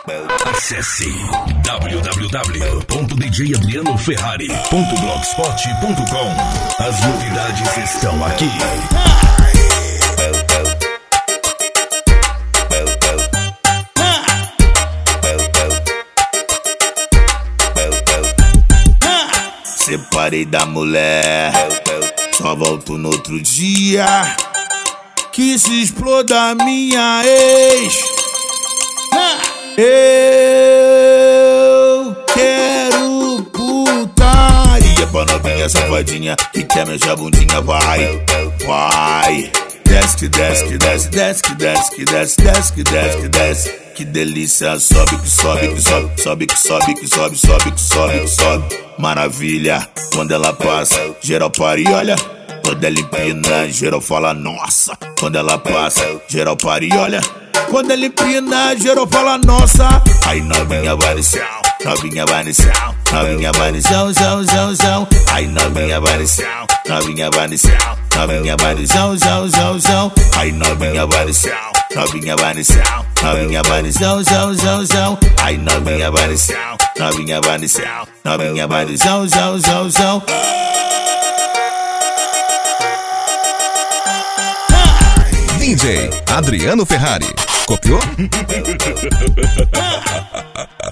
Acesse www.djadrianoferrari.blogspot.com. As novidades estão aqui. Separei da mulher, só volto no outro dia. Que se exploda minha ex. Eu quero putaria pra novinha safadinha que quer minha bundinha. Vai, vai. Desce que desce, que desce, desce que desce, que desce, desce que desce, que desce. Que delícia, sobe que sobe, que sobe, sobe que sobe, que sobe, sobe que sobe, que sobe. Maravilha, quando ela passa, geral para e olha. Quando ela empina, geral fala nossa. Quando ela passa, geral para e olha. Quando ela empina, geral fala nossa. Aí novinha vai no chão, novinha vai no chão, novinha vai no chão, chão, chão, chão. Aí novinha vai no chão, novinha vai no chão, novinha vai no chão, chão, chão, chão. Aí novinha vai no chão, novinha vai no chão, novinha vai no chão, chão, chão, chão. Aí novinha vai no chão, novinha vai no chão, novinha vai no chão, chão, chão, chão. DJ Adriano Ferrari. Copiou?